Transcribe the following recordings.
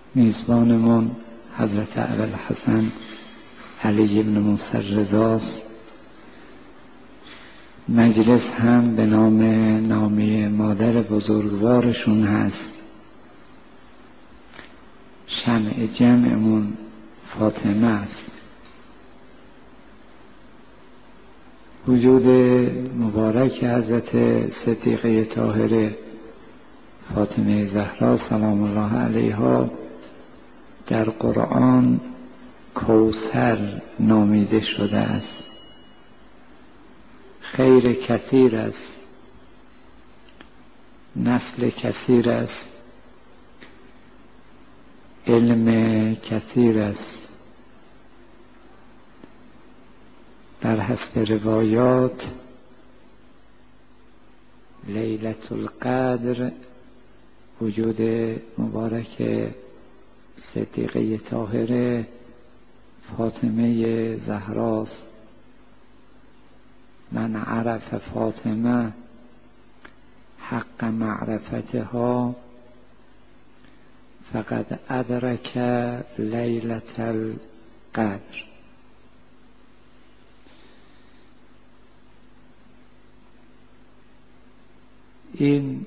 میزبانمون حضرت ابوالحسن علی بن موسی رضاست. مجلس هم به نامی مادر بزرگوارشون هست. شمع جمعمون فاطمه است. وجود مبارک حضرت صدیقه طاهره فاطمه زهرا سلام الله علیها در قرآن کوثر نامیده شده است. خیر کثیر است، نسل کثیر است، علم کثیر است. بر حسب روایات لیلة القدر وجود مبارک صدیقه طاهره فاطمه زهراست. من عرف فاطمه حق معرفتها فقد ادرک لیلة القدر. این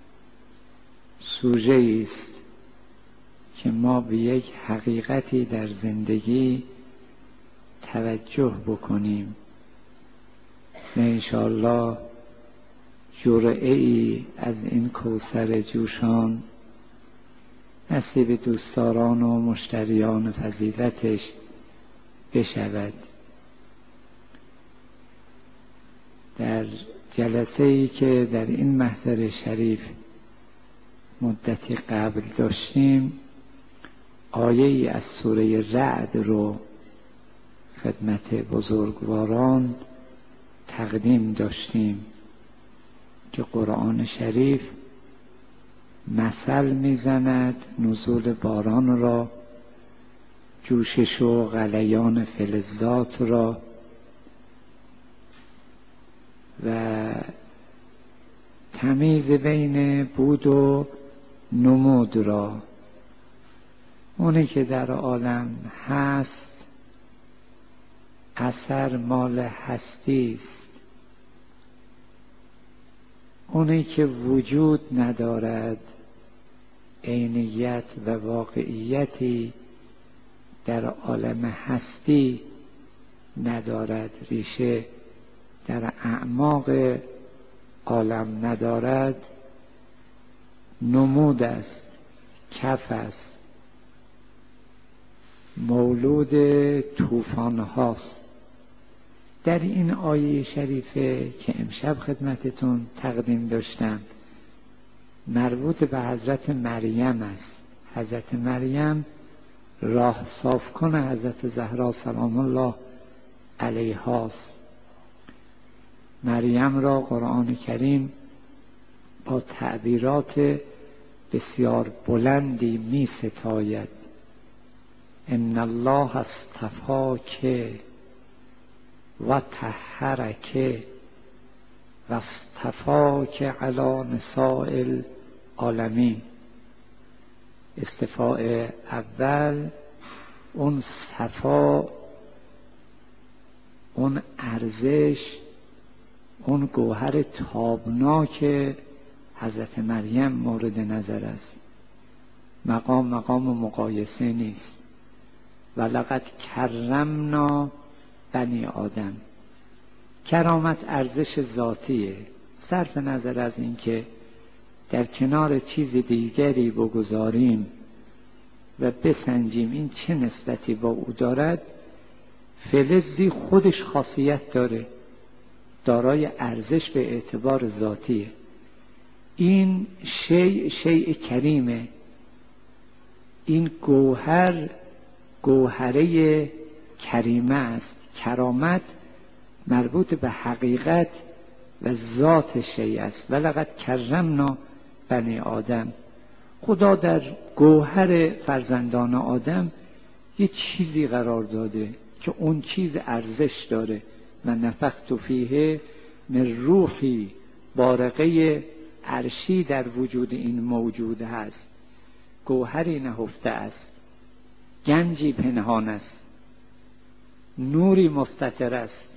سوژه است که ما به یک حقیقتی در زندگی توجه بکنیم و انشاءالله جرعه ای از این کوثر جوشان نصیب دوستداران و مشتریان فضیلتش بشود. در جلسه ای که در این محضر شریف مدتی قبل داشتیم آیه ای از سوره رعد رو خدمت بزرگواران تقدیم داشتیم که قرآن شریف مثل میزند نزول باران را، جوشش و غلیان فلزات را و تمیز بین بود و نمود را. اونی که در عالم هست اثر مال هستی است، اونی که وجود ندارد عینیت و واقعیتی در عالم هستی ندارد، ریشه در اعماق عالم ندارد، نمود است، کف است، مولود طوفان هاست. در این آیه شریفه که امشب خدمتتون تقدیم داشتم مربوط به حضرت مریم است. حضرت مریم راه صاف کنه حضرت زهرا سلام الله علیها است. مریم را قرآن کریم با تعبیرات بسیار بلندی می ستاید. ان الله اصطفاک و طهرک و اصطفاک علی نساء العالمین. اصطفاء اول اون صفا، اون ارزش، اون گوهر تابناک حضرت مریم مورد نظر است. مقام مقایسه نیست. ولقد کرمنا بنی آدم. کرامت ارزش ذاتیه، صرف نظر از اینکه در کنار چیز دیگری بگذاریم و بسنجیم این چه نسبتی با او دارد. فلزی خودش خاصیت داره، دارای ارزش به اعتبار ذاتیه. این شیء کریمه. این گوهره کریمه است. کرامت مربوط به حقیقت و ذات شیء است. ولقد کرمنا بنی آدم. خدا در گوهر فرزندان آدم یه چیزی قرار داده که اون چیز ارزش داره. و نفخت فیه من روحی، بارقه عرشی در وجود این موجود هست. گوهری نهفته است، گنجی پنهان است، نوری مستتر است.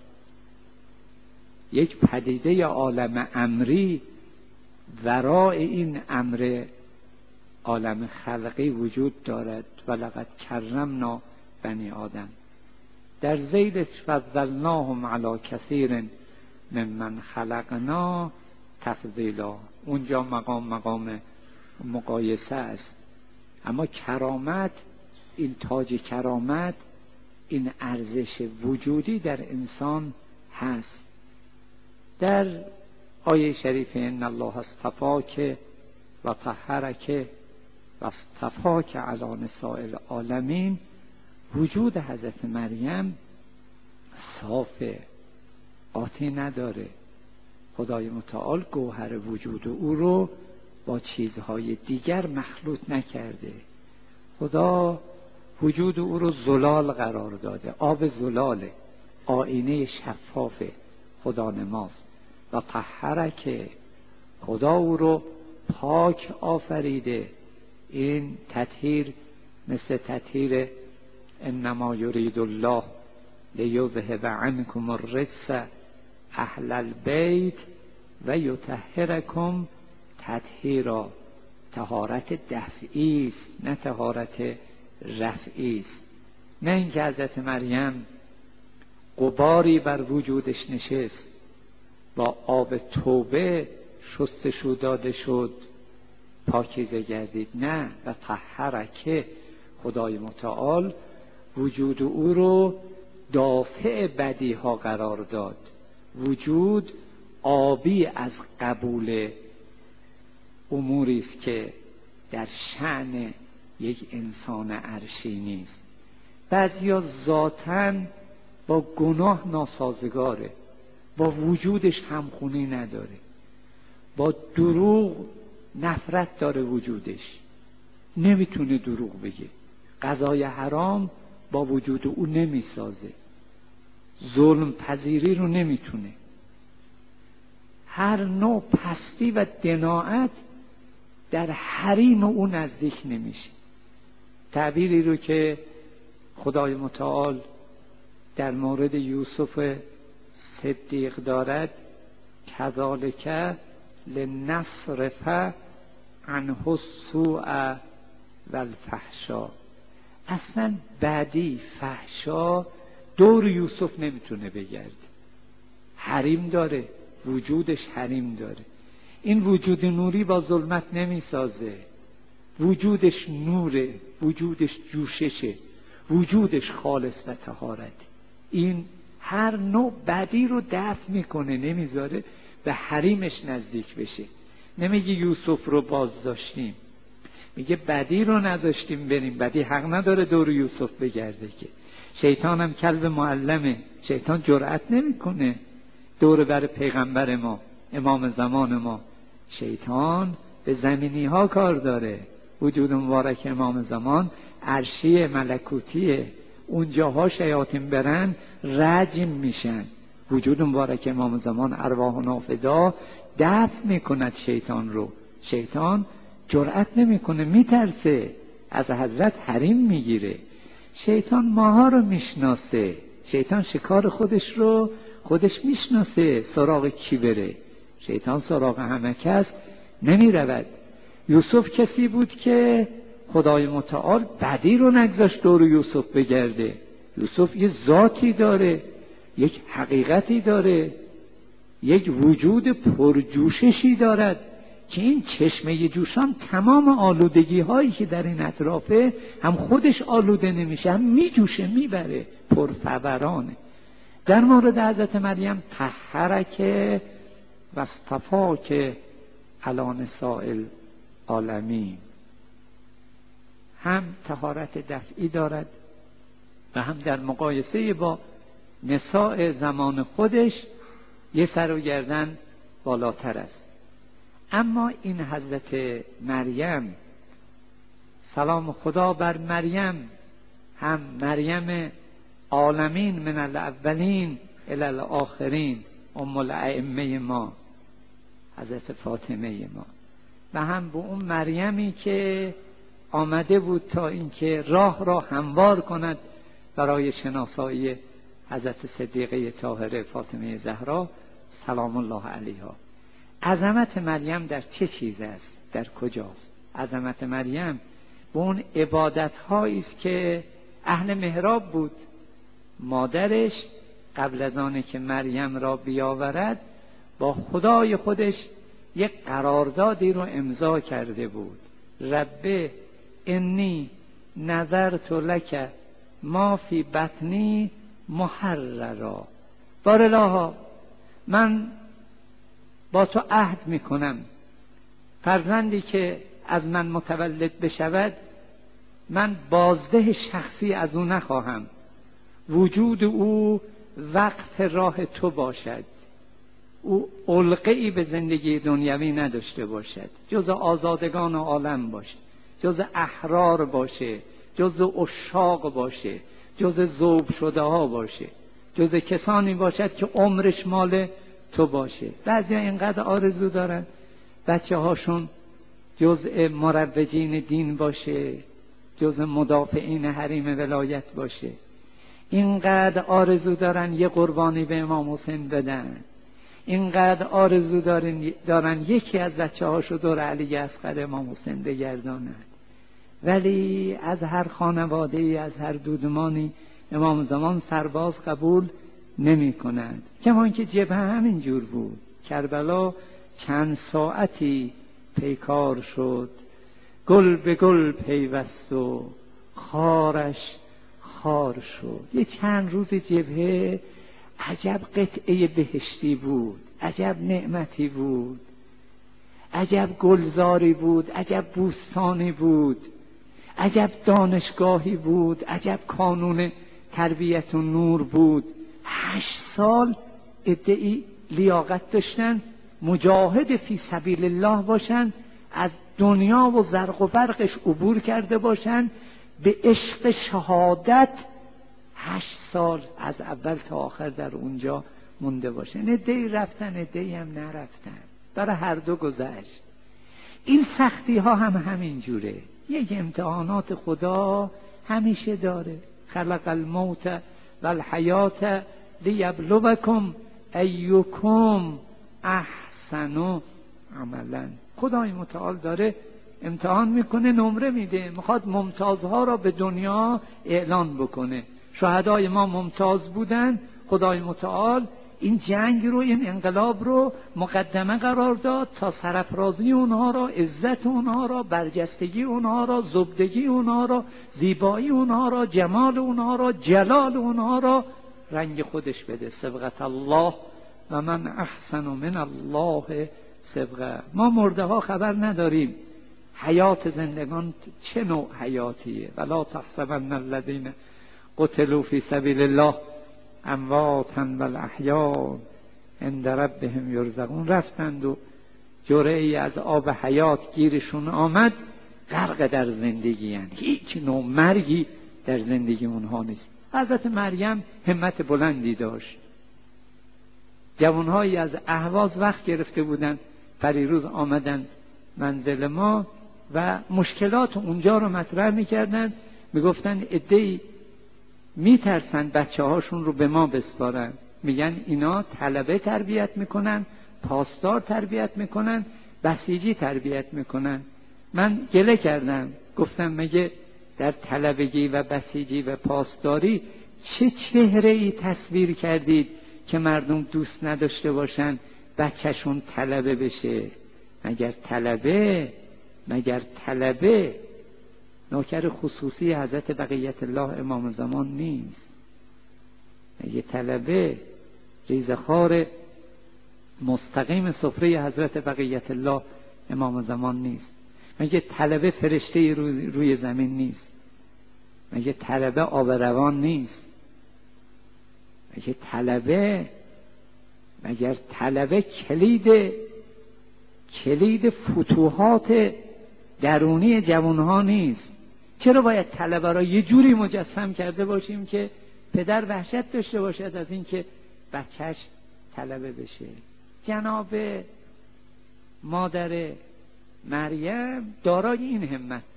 یک پدیده عالم امری ورای این امر عالم خلقی وجود دارد. ولقد کرمنا بنی آدم. در ذیل فضلناهم علی کثیر ممن خلقنا تفضیلا. اونجا مقام مقایسه است. اما کرامت، این تاج کرامت، این ارزش وجودی در انسان هست. در آیه شریف ان الله اصطفاک و طهرک و اصطفاک علی نساء العالمین، وجود حضرت مریم صافه، قاطی نداره. خدای متعال گوهر وجود او رو با چیزهای دیگر مخلوط نکرده. خدا وجود او رو زلال قرار داده، آب زلاله، آینه شفاف خدا نماست. و طهرک، خدا او رو پاک آفریده. این تطهیر مثل تطهیر انما یرید الله لیذهب عنکم الرجس اهل البیت و یطهرکم تطهیرا. طهارت دفعی است، نه طهارت رفعی است. نه اینکه حضرت مریم غباری بر وجودش نشست، با آب توبه شستشو داده شد، پاکیزه گردید. نه، و طهرک، خدای متعال وجود او رو دافع بدی ها قرار داد. وجود آبی از قبول اموری است که در شأن یک انسان عرشی نیست. بعضیا ذاتاً با گناه ناسازگاره، با وجودش همخونی نداره، با دروغ نفرت داره، وجودش نمیتونه دروغ بگه، غذای حرام با وجود او نمیسازه، ظلم پذیری رو نمیتونه. هر نوع پستی و دناعت در حریم او نزدیک نمیشه. تعبیری رو که خدای متعال در مورد یوسف صدیق دارد، کذالک لنصرف عنه السوء والفحشا. اصلا بدی، فحشا دور یوسف نمیتونه بگرده. حریم داره، وجودش حریم داره. این وجود نوری با ظلمت نمیسازه، وجودش نوره، وجودش جوششه، وجودش خالص و طهارت. این هر نوع بدی رو دفع میکنه، نمیذاره به حریمش نزدیک بشه. نمیگه یوسف رو باز داشتیم، میگه بدی رو نذاشتیم بریم. بدی حق نداره دور یوسف بگرده که. شیطان هم کلب معلمه، شیطان جرأت نمیکنه دور بر پیغمبر ما، امام زمان ما. شیطان به زمینی ها کار داره. وجود مبارک امام زمان عرشی ملکوتیه، اونجاها شیاطین برن رجم میشن. وجود مبارک امام زمان ارواح و نافدا دفع میکند شیطان رو. شیطان جرأت نمیکنه، میترسه، از حضرت حریم میگیره. شیطان ماها رو میشناسه، شیطان شکار خودش رو خودش میشناسه. سراغ کی بره؟ شیطان سراغ همه کس نمیرود. یوسف کسی بود که خدای متعال بدی رو نگذاشت دور یوسف بگرده. یوسف یه ذاتی داره، یک حقیقتی داره، یک وجود پرجوششی دارد که این چشمه جوشان تمام آلودگی هایی که در این اطرافه، هم خودش آلوده نمیشه، هم میجوشه، میبره، پرفورانه. در مورد حضرت مریم طهرک و اصطفاک علی نساء العالمین، هم طهارت دفعی دارد و هم در مقایسه با نساء زمان خودش یه سر و گردن بالاتر است. اما این حضرت مریم، سلام خدا بر مریم، هم مریم عالمین من الاولین الی الاخرین، ام الائمه ما، حضرت فاطمه ما، و هم به اون مریمی که آمده بود تا اینکه راه را هموار کند برای شناسایی حضرت صدیقه طاهره فاطمه زهرا سلام الله علیها. عظمت مریم در چه چیز است؟ در کجاست؟ عظمت مریم به اون عبادت‌هایی است که اهل محراب بود. مادرش قبل از آنه که مریم را بیاورد با خدای خودش یک قراردادی رو امضا کرده بود. رب انی نذرت لک ما فی بطنی محررا. بارالله من با تو عهد میکنم فرزندی که از من متولد بشود من بازده شخصی از او نخواهم، وجود او وقف راه تو باشد، او علقه‌ای به زندگی دنیوی نداشته باشد، جز آزادگان عالم باشه، جز احرار باشه، جز عشاق باشه، جز ذوب شده ها باشه، جز کسانی باشد که عمرش مال تو باشه. بعضی ها اینقدر آرزو دارن بچه هاشون جزء مروجین دین باشه، جزء مدافعین حریم ولایت باشه، اینقدر آرزو دارن یه قربانی به امام حسین بدن، اینقدر آرزو دارن یکی از بچه هاشو دور علی اصغر امام حسین بگردانن. ولی از هر خانواده‌ای، از هر دودمانی امام زمان سرباز قبول نمی کنند. کمان که جبهه همین جور بود. کربلا چند ساعتی پیکار شد، گل به گل پیوست و خارش خار شد. یه چند روز جبهه عجب قطعه بهشتی بود، عجب نعمتی بود، عجب گلزاری بود، عجب بوستانی بود، عجب دانشگاهی بود، عجب کانون تربیت و نور بود. 8 سال ادعی لیاقت داشتن مجاهد فی سبیل الله باشن، از دنیا و زرق و برقش عبور کرده باشن، به عشق شهادت 8 سال از اول تا آخر در اونجا مونده باشن. ادعی رفتن، ادعی هم نرفتن، برای هر دو گذشت. این سختی ها هم همین جوره. یک امتحانات خدا همیشه داره. خلق الموت والحیات لیبلوکم ایکم احسن عملا. خدای متعال داره امتحان میکنه، نمره میده، میخواد ممتازها را به دنیا اعلان بکنه. شهدای ما ممتاز بودن، خدای متعال این جنگ رو، این انقلاب رو مقدمه قرار داد تا سرافرازی اونها را، عزت اونها را، برجستگی اونها را، زبدگی اونها را، زیبایی اونها را، جمال اونها را، جلال اونها را رنگ خودش بده. صبغت الله و من احسن من الله صبغه. ما مرده ها خبر نداریم حیات زندگان چه نوع حیاتیه. ولا تحسبن الذین قتلوا فی سبیل الله امواتا بل احیاء عند ربهم یرزقون. رفتند و جرعه‌ای از آب حیات گیرشون آمد، غرق در زندگی، هست. هیچ نوع مرگی در زندگی اونها نیست. حضرت مریم همت بلندی داشت. جوانهایی از اهواز وقت گرفته بودن، پریروز آمدن منزل ما و مشکلات اونجا رو مطرح میکردن. میگفتن عده‌ای میترسن بچه هاشون رو به ما بسپارن، میگن اینا طلبه تربیت میکنن، پاسدار تربیت میکنن، بسیجی تربیت میکنن. من گله کردم، گفتم مگه در طلبگی و بسیجی و پاسداری چه چهره‌ای تصویر کردید که مردم دوست نداشته باشن بچهشون طلبه بشه؟ مگر طلبه نوکر خصوصی حضرت بقیت الله امام زمان نیست؟ مگه طلبه ریزخوار مستقیم سفره حضرت بقیت الله امام زمان نیست؟ مگه طلبه فرشته روی زمین نیست؟ مگه طلبه آب روان نیست؟ مگر طلبه کلید فتوحات درونی جوانها نیست؟ چرا باید طلبه را یه جوری مجسم کرده باشیم که پدر وحشت داشته باشد از اینکه بچهش طلبه بشه؟ جناب مادر مریم دارای این همت بود.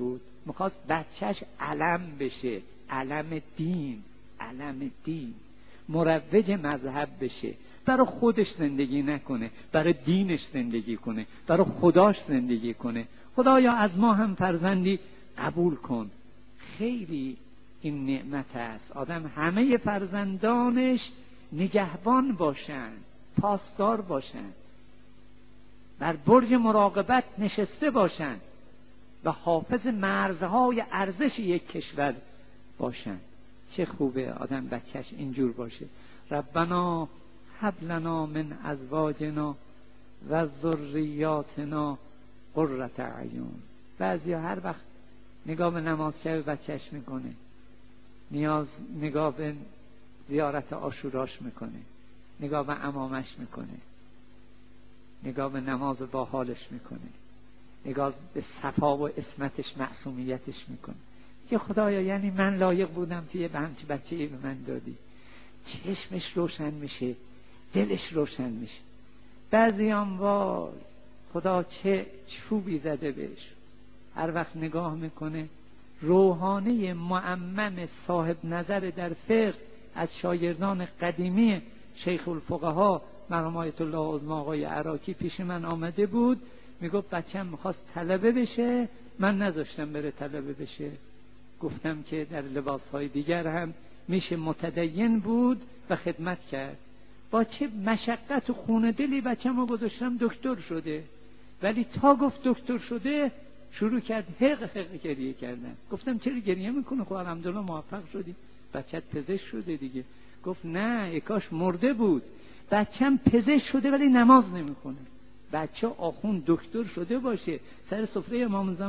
میخواست بچهش علم بشه، علم دین، علم دین، مروج مذهب بشه، برای خودش زندگی نکنه، برای دینش زندگی کنه، برای خداش زندگی کنه. خدایا از ما هم فرزندی قبول کن. خیلی این نعمت است، آدم همه فرزندانش نگهبان باشن، پاسدار باشن، بر برج مراقبت نشسته باشن و حافظ مرزهای ارزش یک کشور باشن. چه خوبه آدم بچهش اینجور باشه. ربنا هب لنا من ازواجنا و ذریاتنا قرة اعین. بعضیا هر وقت نگاه به نمازشب بچهش میکنه، نگاه به زیارت عاشوراش میکنه، نگاه به عمامش میکنه، نگاه به نماز با حالش میکنه، نگاه به صفا و عصمتش، معصومیتش میکنه که خدایا یعنی من لایق بودم توی به همچی بچه‌ای به من دادی. چشمش روشن میشه، دلش روشن میشه. بعضی هم وای خدا چه چوبی زده بهش، هر وقت نگاه میکنه روحانه معمم صاحب نظر در فقه از شاگردان قدیمی شیخ الفقها مرحوم آیت الله عظمی آقای عراقی پیش من آمده بود، میگفت بچه‌م میخواست طلبه بشه، من نذاشتم بره طلبه بشه، گفتم که در لباسهای دیگر هم میشه متدین بود و خدمت کرد. با چه مشقت و خون دلی بچه‌مو گذاشتم دکتر شده، ولی تا گفت دکتر شده شروع کرد حق گریه کردن. گفتم چرا گریه میکنه؟ خب الحمدلله موفق شدی، بچه‌ت پزشک شده دیگه. گفت نه کاش مرده بود، بچه‌م پزشک شده ولی نماز نمیخونه. بچه آخوند دکتر شده باشه، سر سفره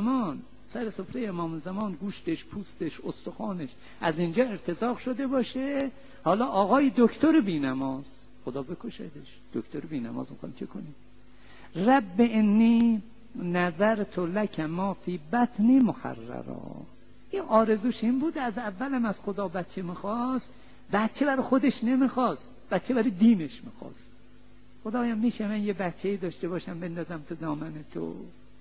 امام زمان گوشتش، پوستش، استخوانش از اینجا ارتزاق شده باشه، حالا آقای دکتر بی نماز، خدا بکشدش، دکتر بی نماز میخوام چه کنیم؟ رب انی نظرت لک ما فی بطنی محررا. این آرزوش این بود، از اولم از خدا بچه میخواست، بچه برای خودش نمیخواست، بچه برای دینش میخواست. خدایا میشه من یه بچه‌ای داشته باشم بندازم تو دامن تو،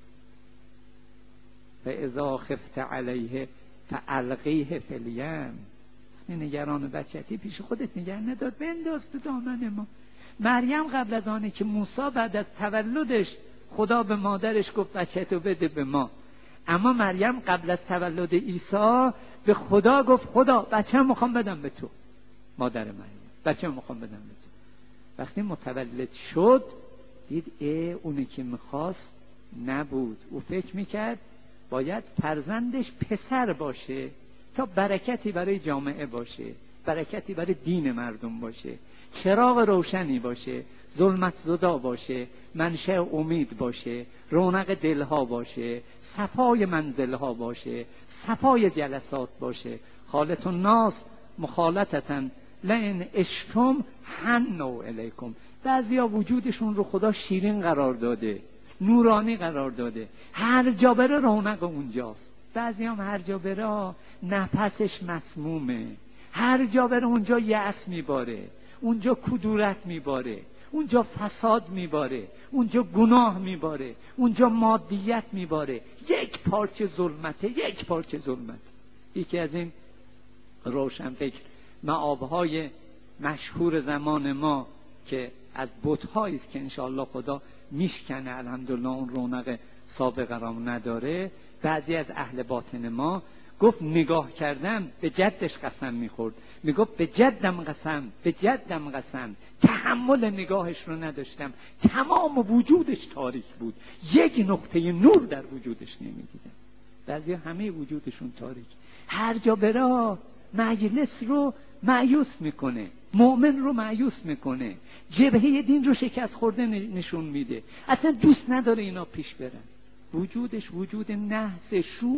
فاذا خفت علیه فالقیه فی الیم. نگران بچتی پیش خودت نگه ندار، بنداز تو دامن ما. مریم قبل از آنه که موسی بعد از تولدش خدا به مادرش گفت بچه‌تو بده به ما، اما مریم قبل از تولد عیسی به خدا گفت خدا بچه‌م میخوام بدم به تو. مادر مریم بچه‌م میخوام بدم به تو. وقتی متولد شد دید اونی که میخواست نبود. او فکر میکرد باید فرزندش پسر باشه تا برکتی برای جامعه باشه، برکتی برای دین مردم باشه، چراغ روشنی باشه، ظلمت زدا باشه، منشأ امید باشه، رونق دلها باشه، صفای منزلها باشه، صفای جلسات باشه. خالط الناس مخالطتن لئن عشتم حنوا الیکم. بعضیا وجودشون رو خدا شیرین قرار داده، نورانی قرار داده، هر جا بره رونق اونجاست. بعضی هم هر جا بره نفسش مسمومه، هر جا بره اونجا یأس میباره، اونجا کدورت میباره، اونجا فساد میباره، اونجا گناه میباره، اونجا مادیت میباره. یک پارچه ظلمته، یک پارچه ظلمت. یکی از این روشنفکر مآبهای مشهور زمان ما که از بت‌هایی است که انشاءالله خدا میشکنه، الحمدلله اون رونق سابقه را نداره. بعضی از اهل باطن ما گفت نگاه کردم به جدش قسم میخورد، میگفت به جدم قسم، به جدم قسم، تحمل نگاهش رو نداشتم، تمام وجودش تاریک بود، یک نقطه نور در وجودش نمیدیدم. بعضی همه وجودشون تاریک، هر جا برا مجلس رو مایوس میکنه، مؤمن رو مایوس میکنه، جبهه دین رو شکست خورده نشون میده، اصلا دوست نداره اینا پیش برن. وجودش وجود نحس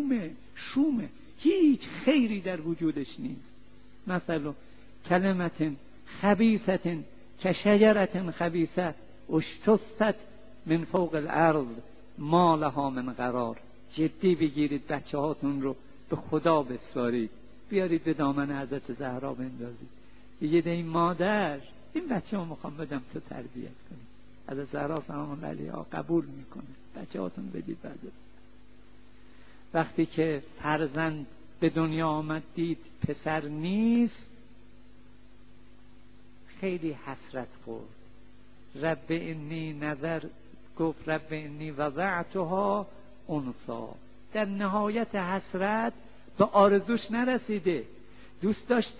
شومه، هیچ خیری در وجودش نیست. مثلا کلمت خبیثت کشجرت خبیثه اشتست من فوق الارض ما لها من قرار. جدی بگیرید، بچه هاتون رو به خدا بسپارید، بیارید به دامن حضرت زهرا بندازید، بگید این مادر این بچه ها میخوام بدم تو تربیت کنی. حضرت زهرا سلام الله علیها قبول میکنه، بچه هاتون بدید. بعد وقتی که فرزند به دنیا آمد دید پسر نیست، خیلی حسرت خورد. رب انی نظر گفت رب انی وضعتها انثی. در نهایت حسرت به آرزوش نرسیده، دوست داشت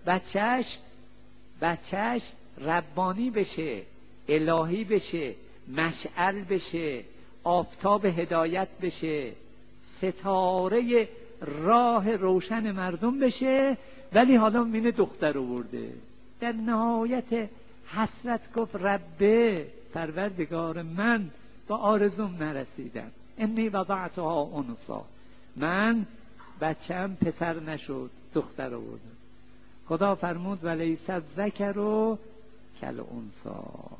بچهش ربانی بشه، الهی بشه، مشعل بشه، آفتاب هدایت بشه، ستاره راه روشن مردم بشه، ولی حالا مینه دختر آورده. در نهایت حسرت گفت ربه، پروردگار من با آرزوم نرسیدم، انی وضعتها انثی، من بچه‌م پسر نشد، دختر آوردم. خدا فرمود ولیس الذکر کالانثی،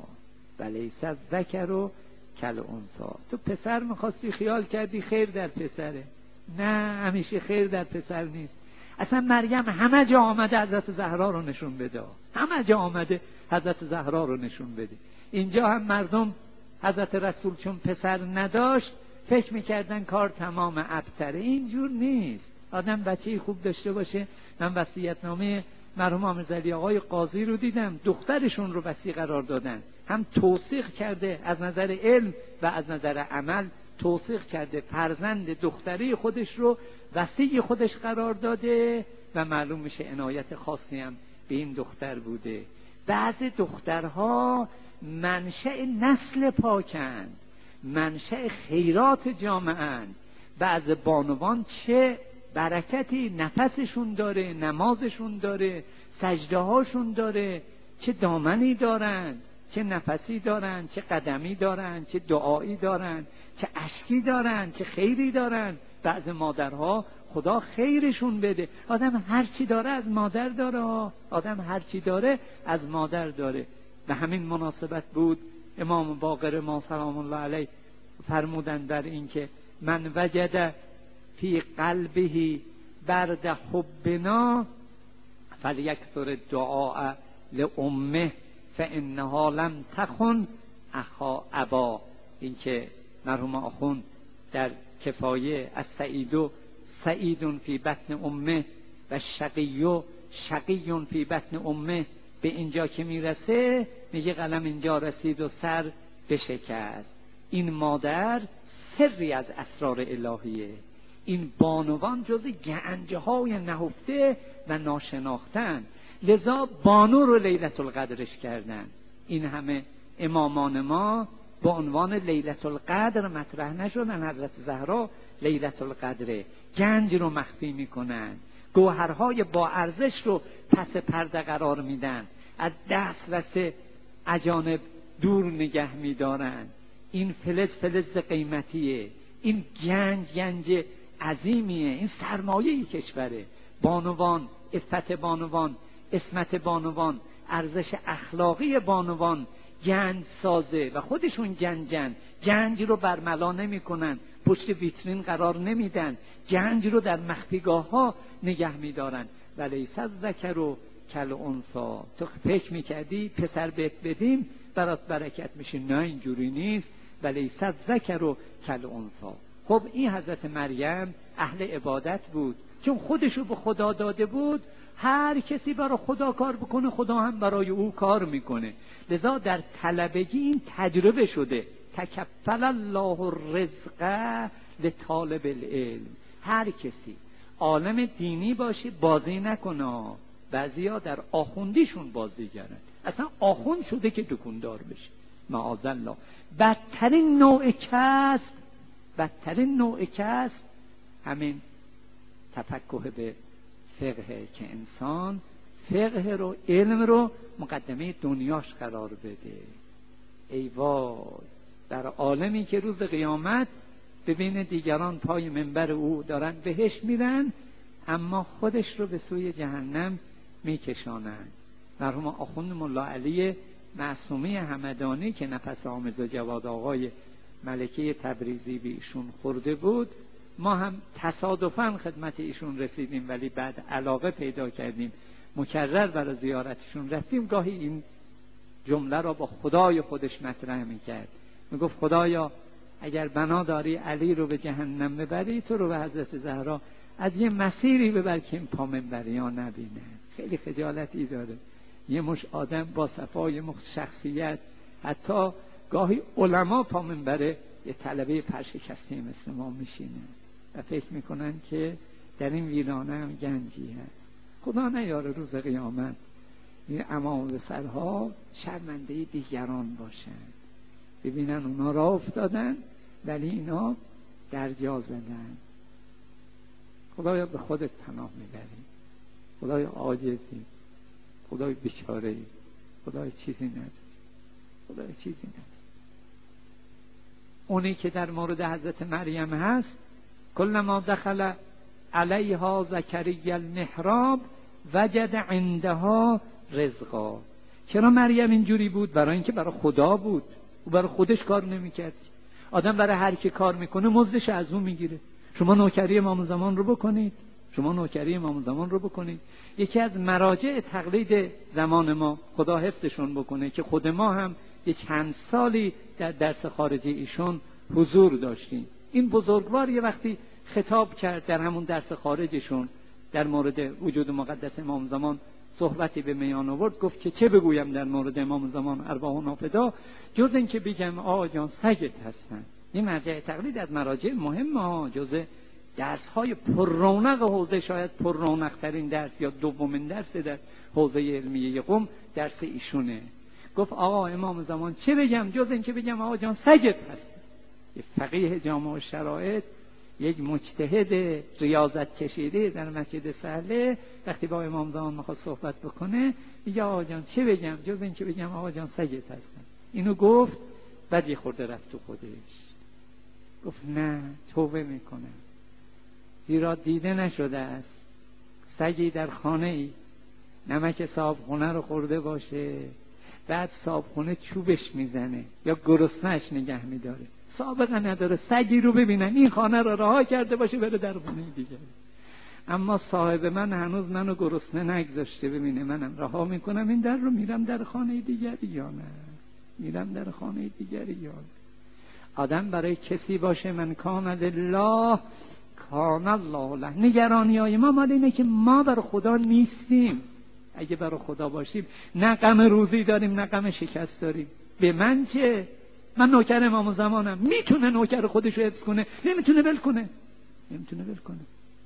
ولیس الذکر کالانثی. تو پسر میخواستی، خیال کردی خیر در پسره. نه، همیشه خیر در پسر نیست. اصلا مریم همه جا آمده حضرت زهرا رو نشون بده، همه جا آمده حضرت زهرا رو نشون بده. اینجا هم مردم حضرت رسول چون پسر نداشت فکر میکردن کار تمام ابتره. اینجور نیست. آدم بچه‌ای خوب داشته باشه. من وصیت‌نامه مرحوم امیرعلی آقای قاضی رو دیدم، دخترشون رو وصی قرار دادن، هم توثیق کرده از نظر علم و از نظر عمل، توثیق کرده فرزند دختری خودش رو وصی خودش قرار داده و معلوم میشه عنایت خاصی هم به این دختر بوده. بعضی دخترها منشأ نسل پاکند، منشأ خیرات جامعه‌اند. بعض بانوان چه برکتی نفسشون داره، نمازشون داره، سجده هاشون داره، چه دامنی دارن، چه نفسی دارن، چه قدمی دارن، چه دعایی دارن، چه اشکی دارن، چه خیری دارن. بعض مادرها خدا خیرشون بده. آدم هر چی داره از مادر داره، آدم هر چی داره از مادر داره. به همین مناسبت بود امام باقر ما سلام الله علیه فرمودن در این که من وجد فی قلبه برد حبنا فلیکثر الدعاء لامه فانها لم تخن اخا ابا. این که مرحوم آخوند در کفایه از سعید فی بطن امه و شقی فی بطن امه به اینجا که میرسه میگه قلم اینجا رسید و سر بشکست. این مادر سری از اسرار الهیه. این بانوان جز گنجه های نهفته و ناشناختن، لذا بانو رو لیلت القدرش کردن. این همه امامان ما با عنوان لیلت القدر مطرح نشدن. حضرت زهرا لیلت القدره، گنج رو مخفی میکنن، گوهرهای با ارزش رو پس پرده قرار میدن، از دسترس اجانب دور نگه میدارن. این فلز قیمتیه، این گنج عظیمیه، این سرمایه کشوره. بانوان، عفت بانوان، عصمت بانوان، ارزش اخلاقی بانوان گنج سازه و خودشون گنج رو برملا نمی کنن، پشت ویترین قرار نمیدن، گنج رو در مخفیگاه ها نگه میدارن. ولیس الذکر کالانثی. تو فکر میکردی پسر بهت بدیم برات برکت میشه؟ نه، اینجوری نیست. ولیس الذکر کالانثی. خب این حضرت مریم اهل عبادت بود، چون خودشو به خدا داده بود. هر کسی برای خدا کار بکنه خدا هم برای او کار میکنه. لذا در طلبگی این تجربه شده. تکفل الله الرزق لطالب العلم. هر کسی عالم دینی باشه بازی نکنه. بعضیا در آخوندیشون بازی کردن، اصلا آخوند شده که دکوندار بشه، معاذالله. بدترین نوع کسب همین تفکه به فقه، که انسان فقه رو، علم رو مقدمه دنیاش قرار بده. ای وای در عالمی که روز قیامت ببین دیگران پای منبر او دارن بهش میرن اما خودش رو به سوی جهنم میکشانن. مرحوم آخوند ملا علی معصومی همدانی که نفس آموز و جواد آقای ملکه تبریزی به ایشون خورده بود، ما هم تصادفاً خدمت ایشون رسیدیم ولی بعد علاقه پیدا کردیم، مکرر برای زیارتشون رفتیم. گاهی این جمله را با خدای خودش مطرح میکرد، میگفت خدایا اگر بنا داری علی رو به جهنم ببری، تو رو به حضرت زهرا از یه مسیری ببر که این پامنبری ها نبینه. خیلی خجالتی داره یه مش آدم با صفا، یه مش شخصیت، حتی گاهی علما پامنبره یه طلبه پرشکسته مثل ما میشینه و فکر میکنن که در این ویرانه هم گنجی هست. خدا نیاره روز قیامت این امام به سرها شرمنده دیگران باشن، ببینن اونا راه افتادن ولی اینا درجا زدن. خدایا به خودت پناه میبریم، خدایا عاجزی، خدای بیچاره، خدای چیزی نداری، خدای چیزی نداری. اونی که در مورد حضرت مریم هست، کلما دخل علیها زکریا المحراب وجد عندها رزقا. چرا مریم اینجوری بود؟ برای اینکه برای خدا بود، او برای خودش کار نمیکرد. آدم برای هر کی کار میکنه مزدش از اون میگیره. شما نوکری امام زمان رو بکنید، شما نوکری امام زمان رو بکنید. یکی از مراجع تقلید زمان ما، خدا حفظشون بکنه، که خود ما هم یه چند سالی در درس خارجی ایشون حضور داشتیم. این بزرگوار یه وقتی خطاب کرد در همون درس خارجشون در مورد وجود مقدس امام زمان، صحبتی به میان آورد، گفت که چه بگویم در مورد امام زمان ارواح فدا جز این که بگم آقا جان سگت هستن. این مرجع تقلید از مراجع مهم ها، جز درس های پر رونق حوزه، شاید پر رونق ترین درس یا دومین درس در حوزه علمیه قم درس ایشونه. گفت آقا امام زمان چه بگم جز این که بگم آقا جان سگت هستن. یه فقیه جامع الشرایط، یک مجتهد ریاضت کشیده در مسجد سهله، وقتی با امام زمان میخواد صحبت بکنه میگه آقا جان چه بگم جز این که بگم آقا جان سگت هستن. اینو گفت، بعد یه خورده رفت تو خودش، گفت نه توبه میکنم، زیرا دیده نشده است سگی در خانه ای نمک صابخونه رو خورده باشه، بعد صابخونه چوبش میزنه یا گرسنه‌اش نگه میداره، سابقه نداره سگی رو ببینن این خانه رو رها کرده باشه بره در خونه دیگه. اما صاحب من هنوز منو گرسنه نگذاشته ببینه منم رها میکنم این در رو، میرم در خانه دیگری یا نه، میرم در خانه دیگری یا نه. آدم برای کسی باشه من کان لله کان الله له. نگرانی های ما مال اینه که ما برای خدا نیستیم. اگه برای خدا باشیم نه غم روزی داریم نه غم شکست داریم. به من چه؟ من نوکر امام زمانم. میتونه نوکر خودش رو حفظ کنه، نمیتونه ول کنه، نمیتونه ول کنه.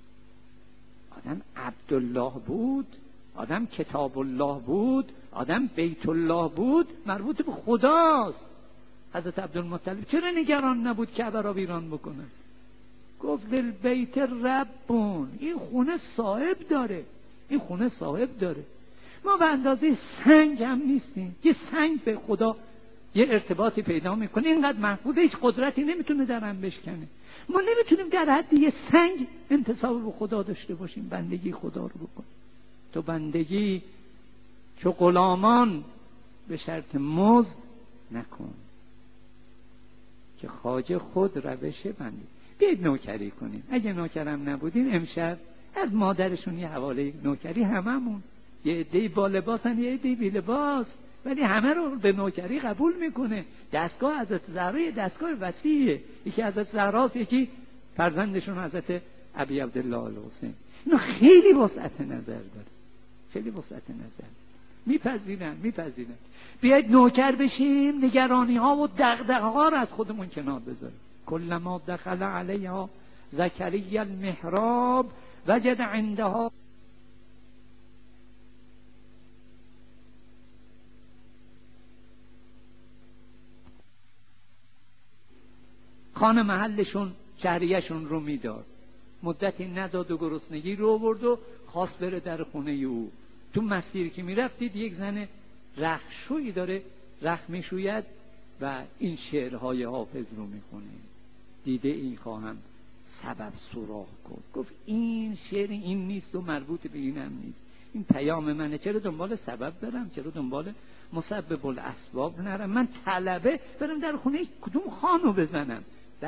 آدم عبدالله بود، آدم کتاب الله بود، آدم بیت الله بود، مربوط به خداست. حضرت عبدالمطلب چرا نگران نبود کعبه را ویران بکنه؟ گفت للبیت ربون، این خونه صاحب داره، این خونه صاحب داره. ما به اندازه سنگ هم نیستیم. یه سنگ به خدا یه ارتباطی پیدا میکنه، اینقدر محفوظه، هیچ قدرتی نمیتونه درم بشکنه. ما نمیتونیم در حد یه سنگ انتساب به خدا داشته باشیم، بندگی خدا رو بکنیم. تو بندگی چو غلامان به شرط مزد نکن که خواجه خود روش بندی. بیاید نوکری کنیم. اگه نوکرم نبودیم امشب از مادرشون یه حواله نوکری، هممون یه عده‌ای با لباسن یه عده‌ای بی لباس، ولی همه رو به نوکری قبول میکنه. دستگاه حضرت زهرا یه دستگاه وسیعه، یکی حضرت زهراست، یکی فرزندشون حضرت ابی عبدالله الحسین. اینا خیلی وسعت نظر داره، خیلی وسعت نظر میپذیرن. بیاید نوکر بشیم، نگرانی ها و دغدغه ها رو از خودمون کنار بذاریم. کلما دخل علیها زکریا المحراب وجد عندها. خانه محلشون شهریهشون رو میداد، مدتی نداد و گرسنگی رو آورد و خواست بره در خونه او. تو مسیری که میرفتید یک زن رخشویی داره رخ میشوید و این شعرهای حافظ رو میخونه. دیده این خواهم سبب سراغ کن. گفت این شعر این نیست و مربوط به اینم نیست، این پیام منه. چرا دنبال سبب برم؟ چرا دنبال مسبب الاسباب نرم؟ من طلبه برم در خونه کدوم خانو بزنم؟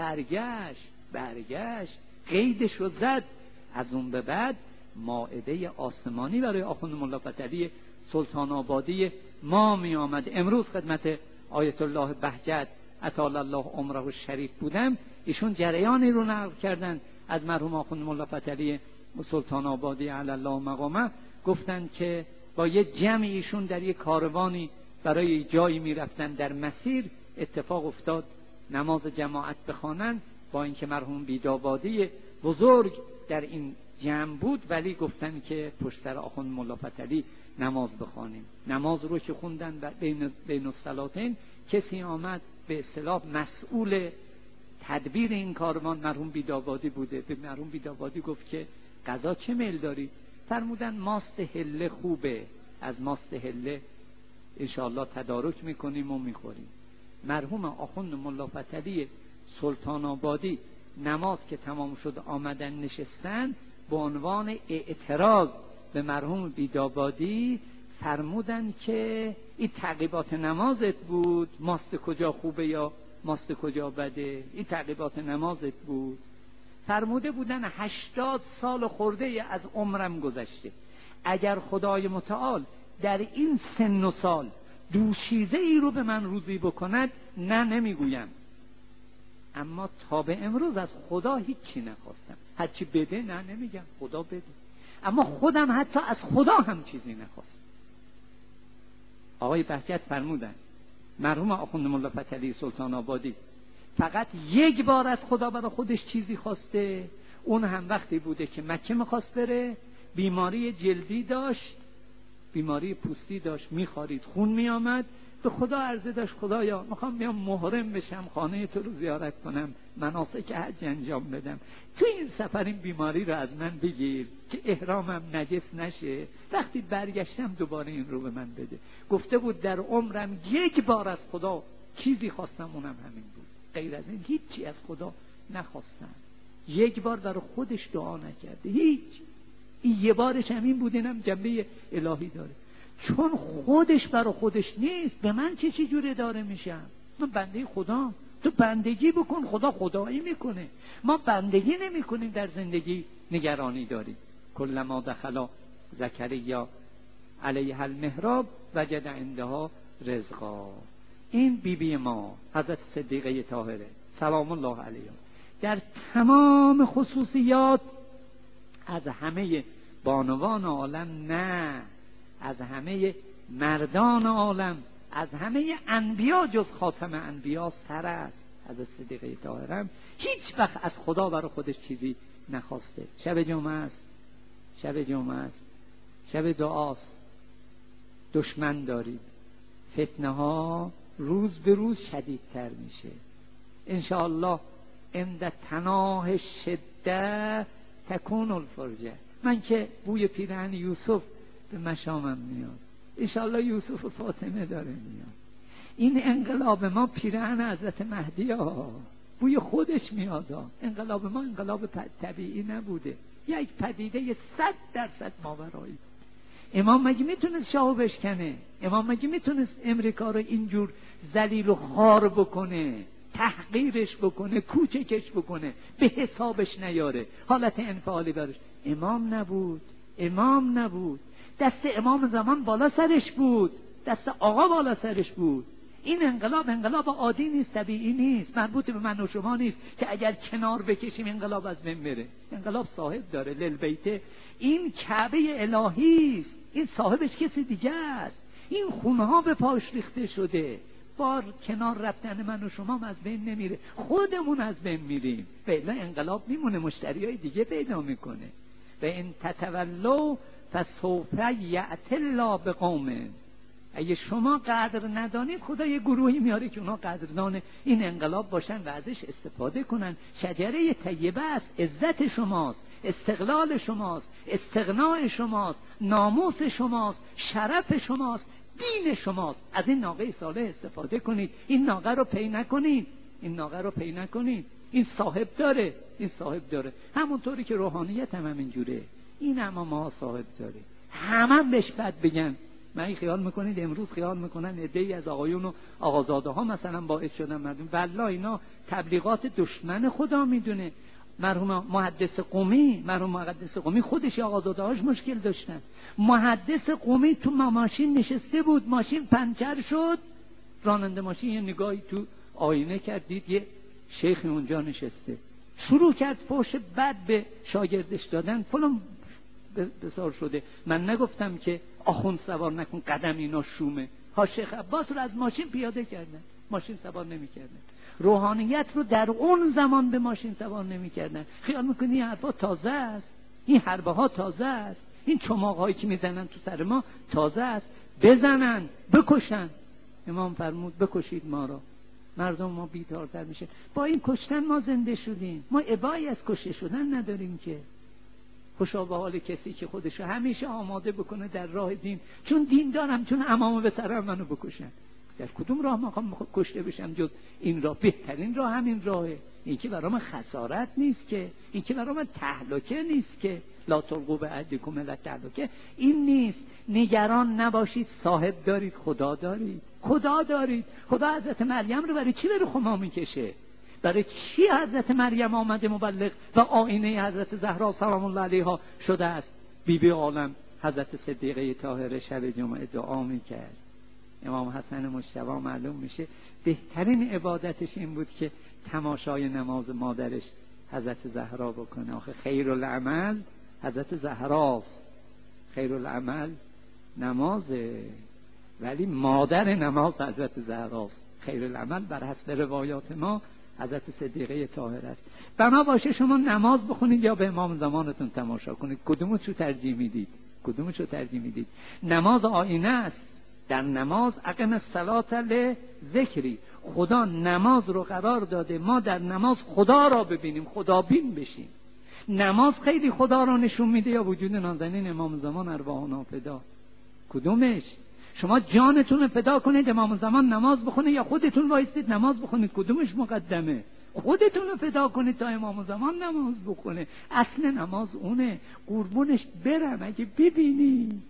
برگشت قیدش رو زد. از اون به بعد مائده آسمانی برای آخوند ملا فتحعلی سلطان آبادی ما می آمد. امروز خدمت آیت الله بهجت اطال الله عمره و شریف بودم، ایشون جریانی رو نقل کردن از مرحوم آخوند ملا فتحعلی سلطان آبادی علی الله مقامه. گفتن که با یه جمع ایشون در یک کاروانی برای جایی میرفتن، در مسیر اتفاق افتاد نماز جماعت بخوانن، با اینکه مرحوم بیدابادی بزرگ در این جمع بود، ولی گفتن که پشت سر آخوند ملا فتحعلی نماز بخوانیم. نماز رو که خوندن و بین الصلاتین، کسی آمد به اصطلاح مسئول تدبیر این کاروان مرحوم بیدابادی بوده. به مرحوم بیدابادی گفت که غذا چه میل داری؟ فرمودن ماست هله خوبه، از ماست هله انشاءالله تدارک میکنیم و میخوریم. مرحوم آخوند ملا فتحعلی سلطان آبادی نماز که تمام شد آمدن نشستن، به عنوان اعتراض به مرحوم بیدابادی فرمودن که این تعقیبات نمازت بود، ماست کجا خوبه یا ماست کجا بده، این تعقیبات نمازت بود. فرموده بودن 80 سال خورده از عمرم گذشته، اگر خدای متعال در این سن و سال دوشیزه ای رو به من روزی بکند نه نمیگویم، اما تا به امروز از خدا هیچی نخواستم. هرچی بده نه نمیگم خدا بده، اما خودم حتی از خدا هم چیزی نخواستم. آقای بهجت فرمودن مرحوم آخوند ملا فتحعلی سلطان آبادی فقط یک بار از خدا برای خودش چیزی خواسته، اون هم وقتی بوده که مکه میخواست بره، بیماری جلدی داشت، بیماری پوستی داشت، میخارید خون میآمد، به خدا عرضه داشت خدایا میخوام بیام محرم بشم، خانه تو رو زیارت کنم، مناسک حج انجام بدم، تو این سفر این بیماری رو از من بگیر که احرامم نجس نشه، وقتی برگشتم دوباره این رو به من بده. گفته بود در عمرم یک بار از خدا چیزی خواستم، اونم همین بود، غیر از این هیچی از خدا نخواستم. یک بار برای خودش دعا نکرده، هیچ. این یه بارش همین بود، اینم جنبه الهی داره، چون خودش برای خودش نیست. به من چه جوره داره میشم؟ من بنده خدا، تو بندگی بکن، خدا خدایی میکنه. ما بندگی نمی کنیم، در زندگی نگرانی داریم. کلما دخلا زکریا علیها المحراب وجد عندها رزقا. این بیبی ما حضرت صدیقه طاهره سلام الله علیها در تمام خصوصیات از همه بانوان عالم، نه از همه مردان عالم، از همه انبیا جز خاتم انبیا سر است. حضرت صدیقه طاهره هیچ وقت از خدا برای خودش چیزی نخواسته. شب جمعه است، شب جمعه است، شب دعاست. دشمن دارید، فتنه ها روز به روز شدیدتر میشه. انشاءالله عند تناه شده تکون الفرجه. من که بوی پیرهن یوسف به مشامم میاد، انشاءالله یوسف و فاطمه داره میاد. این انقلاب ما پیرهن حضرت مهدی ها، بوی خودش میاد. انقلاب ما انقلاب طبیعی نبوده، یک پدیده 100% ماورایی. امام مگه میتونست شاهو بشکنه؟ امام مگه میتونست امریکا رو اینجور ذلیل و خوار بکنه، تحقیرش بکنه، کوچکش بکنه، به حسابش نیاره، حالت انفعالی برش؟ امام نبود، امام نبود. دست امام زمان بالا سرش بود، دست آقا بالا سرش بود. این انقلاب عادی نیست، طبیعی نیست، مربوط به من و شما نیست که اگر کنار بکشیم انقلاب از بین بره. انقلاب صاحب داره، للبیت. این کعبه الهی است، این صاحبش کسی دیگه است. این خونه ها به پاش ریخته شده، بار کنار رفتن من و شما از بین نمیره، خودمون از بین میریم. بله انقلاب میمونه، مشتری های دیگه پیدا میکنه. و این تتولوا فسوف یأتی الله بقوم. اگه شما قدر ندانید، خدا یه گروهی میاره که اونا قدردان این انقلاب باشن و ازش استفاده کنن. شجره طیبه است، عزت شماست، استقلال شماست، استغناء شماست، ناموس شماست، شرف شماست، دین شماست. از این ناقه صالح استفاده کنید. این ناقه رو پی نکنید، این ناقه رو پی نکنید. این صاحب داره، این صاحب داره. همونطوری که روحانیت هم همینجوره، این هم ما صاحب داره. همه بهش بد بگن. من خیال میکنید امروز خیال میکنن عده‌ای از آقایون و آقازاده ها مثلا باعث شدن مردم، والله اینا تبلیغات دشمن خدا میدونه. مرحوم محدث قمی خودش آقازاده هاش مشکل داشتن. محدث قمی تو ماشین نشسته بود، ماشین پنچر شد، راننده ماشین یه نگاهی تو آینه کرد دید یه شیخی اونجا نشسته، شروع کرد فحش بد به شاگردش دادن. فلان بسار شده، من نگفتم که آخوند سوار نکن، قدم اینا شومه. ها شیخ عباس رو از ماشین پیاده کردن، ماشین سوار نمی‌کردن. روحانیت رو در اون زمان به ماشین سوار نمی‌کردن. خیال می‌کنی این حرفا تازه است؟ این حربه ها تازه است؟ این چماق‌هایی که میزنن تو سر ما تازه است؟ بزنن، بکشن. امام فرمود بکشید ما را، مردم ما بیدارتر میشه. با این کشتن ما زنده شدیم. ما ابایی از کشته شدن نداریم که. خوشا به حال کسی که خودشو همیشه آماده بکنه در راه دین. چون دین دارم، چون امامو به سرم منو بکشن. در کدوم راه مقام کشته بشم جز این راه؟ بهترین راه همین راهه. این که برام خسارت نیست که، این که برام تهلکه نیست که. لا تلقوا بأیدیکم الی التهلکه این نیست. نگران نباشید، صاحب دارید، خدا دارید. خدا دارید. خدا حضرت مریم رو برای چی بره خما میکشه؟ برای چی حضرت مریم آمده مبلغ و آینه حضرت زهرا سلام الله علیها شده است؟ بیبی عالم حضرت صدیقه طاهره شب جمعه دعا میکرد. امام حسن مجتبی معلوم میشه بهترین عبادتش این بود که تماشای نماز مادرش حضرت زهرا بکنه. آخه خیر العمل حضرت زهراست، خیر العمل نمازه، ولی مادر نماز حضرت زهراست. خیر العمل بر حسب روایات ما حضرت صدیقه طاهره است. بنا باشه شما نماز بخونید یا به امام زمانتون تماشا کنید، کدومشو ترجیح میدید؟ کدومشو ترجیح میدید؟ نماز آینه است. در نماز اقم الصلاة لذکری، خدا نماز رو قرار داده ما در نماز خدا را ببینیم، خدا بین بشیم. نماز خیلی خدا را نشون میده یا وجود نازنین امام زمان ارواحنا فدا؟ کدومش؟ شما جانتون رو فدا کنید امام زمان نماز بخونه یا خودتون وایستید نماز بخونید؟ کدومش مقدمه؟ خودتون رو فدا کنید تا امام زمان نماز بخونه. اصل نماز اونه. قربونش برم اگه ببینی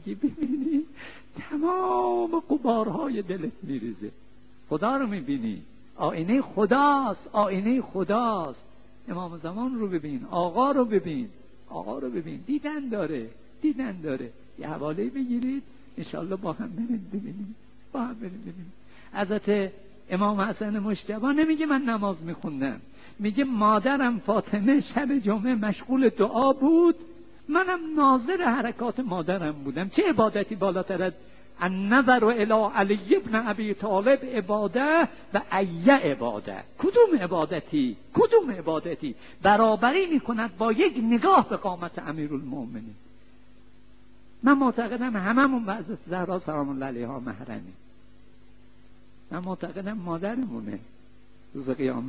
تمام غبارهای دلت میریزه. خدا رو میبینی، آینه خداست، آینه خداست. امام زمان رو ببین، آقا رو ببین، آقا رو ببین. دیدن داره، دیدن داره. یه حواله بگیرید انشالله با هم بریم ببینیم، با هم بریم ببینیم. حضرت امام حسن مجتبی نمیگه من نماز میخوندم، میگه مادرم فاطمه شب جمعه مشغول دعا بود، منم ناظر حرکات مادرم بودم. چه عبادتی بالاتر از النظر الی علی ابن ابی طالب عباده و ای عباده؟ کدوم عبادتی، کدوم عبادتی برابری میکند با یک نگاه به قامت امیرالمومنین؟ من معتقدم هممون به حضرت زهرا سلام الله علیها محرمیم. من معتقدم مادرمونه. روز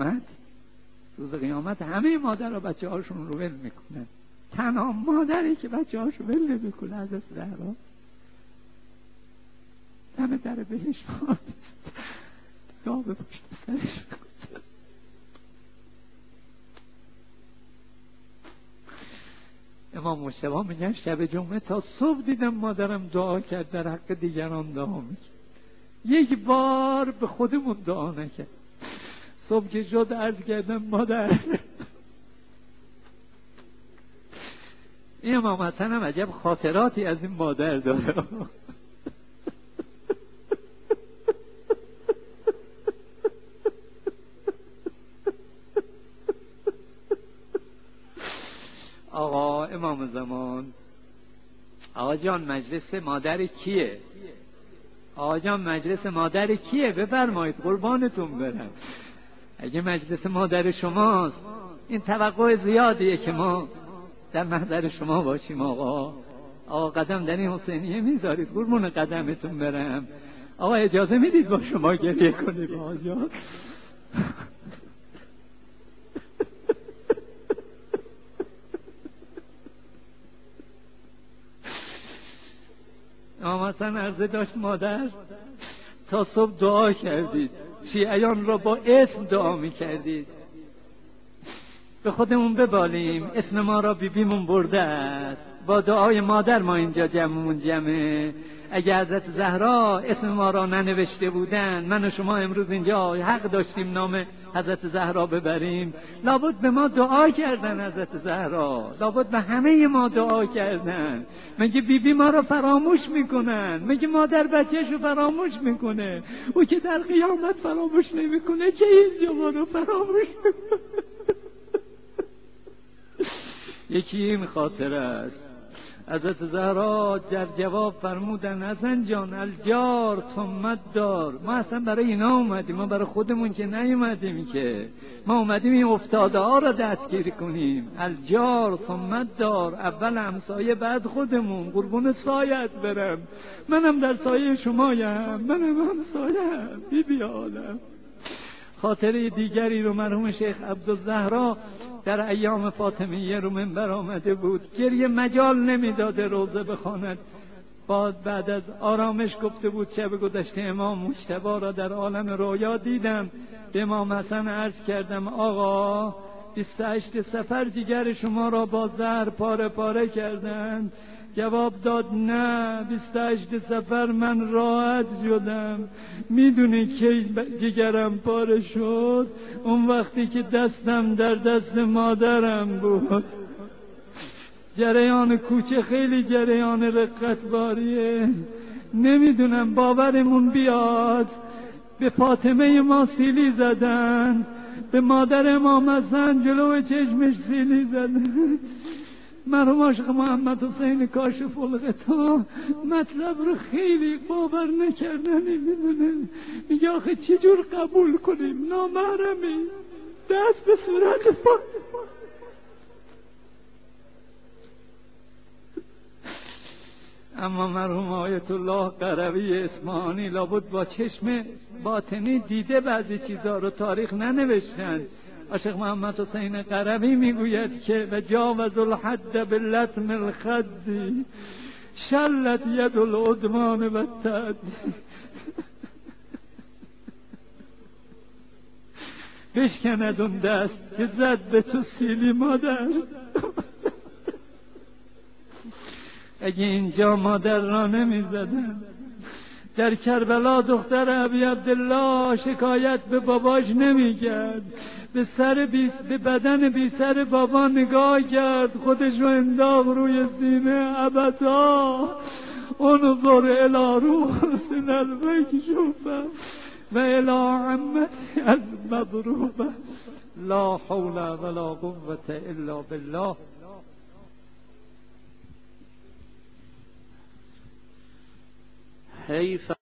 قیامت همه مادرها بچه هاشون رو ول میکنن. تنها مادری که بچه هاشو ول نمیکنه حضرت زهرا. دم در بهش ماست یا به پشت سرش بکنه. امام مجتبی میگن شب جمعه تا صبح دیدم مادرم دعا کرد، در حق دیگران دعا میکرد، یک بار به خودمون دعا نکرد. صبح که شد عرض کردم مادر، این امام حسن هم عجب خاطراتی از این مادر داره. آقا امام زمان، آقا جان مجلس مادر کیه؟ آقا جان مجلس مادر کیه؟ بفرمایید قربانتون برم. اگه مجلس مادر شماست این توقع زیادیه که ما در محضر شما باشیم. آقا قدم در این حسینیه میذارید؟ قربون قدمتون برم. آقا اجازه میدید با شما گریه کنیم؟ آقا جان امام حسن عرضه داشت مادر تا صبح دعا کردید، شیعیان را با اسم دعا میکردید. به خودمون ببالیم، اسم ما را بیبیمون برده است. با دعای مادر ما اینجا جمعمون جمعه. اگه حضرت زهرا اسم ما را ننوشته بودن، من و شما امروز اینجا حق داشتیم نام حضرت زهرا ببریم. لابد به ما دعا کردن حضرت زهرا، لابد به همه ما دعا کردن. مگه بیبی ما رو فراموش میکنن؟ مگه مادر بچهش رو فراموش میکنه؟ او که در قیامت فراموش نمیکنه که اینجا ما رو فراموش میکنه. یکی این خاطره است. حضرت زهرا در جواب فرمودن حسن جان الجار ثم الدار. ما اصلا برای اینا اومدیم، ما برای خودمون که نیومدیم که، ما اومدیم این افتاده ها را دستگیر کنیم. الجار ثم الدار، اول همسایه بعد خودمون. قربون سایت برم، منم در سایه شمایم، منم همسایم بی بی عالم. خاطره دیگری رو مرحوم شیخ عبدالزهرا در ایام فاطمیه رو منبر آمده بود، گریه مجال نمیداده روزه بخواند. بعد از آرامش گفته بود شب گذشته امام مجتبی را در عالم رویا دیدم. به امام حسن عرض کردم آقا 28 صفر جگر شما را با زهر پاره پاره کردند. جواب داد نه، 28 صفر من راحت شدم. میدونی که جگرم پاره شد؟ اون وقتی که دستم در دست مادرم بود. جریان کوچه خیلی جریان رقتباریه، نمیدونم باورمون بیاد. به فاطمه ما سیلی زدن، به مادر امام حسن جلو چشمش سیلی زدن. مرحوم عاشق محمد حسین کاشف الغطا مطلب رو خیلی باور نکردنی میدونه. میگه آخه چی جور قبول کنیم نامحرمی دست به صورت اما مرحوم آیت الله قروی اصفهانی لابد با چشم باطنی دیده بعضی چیزا رو، تاریخ ننوشتن. عاشق محمد حسین قروی میگوید که و جاوز الحد باللطم الخد شلت ید العدوان و التعدی. بشکند اون دست که زد به تو سیلی مادر. اگه اینجا مادر را نمی زدن، در کربلا دختر ابی عبدالله شکایت به باباش نمی کرد، به بدن بی سر بابا نگاه کرد، خودش رو انداخت روی سینه. ابدا انظر الی رؤوس المکشوفه و الی عمته المضروبه لا حول ولا قوة الا بالله. حیف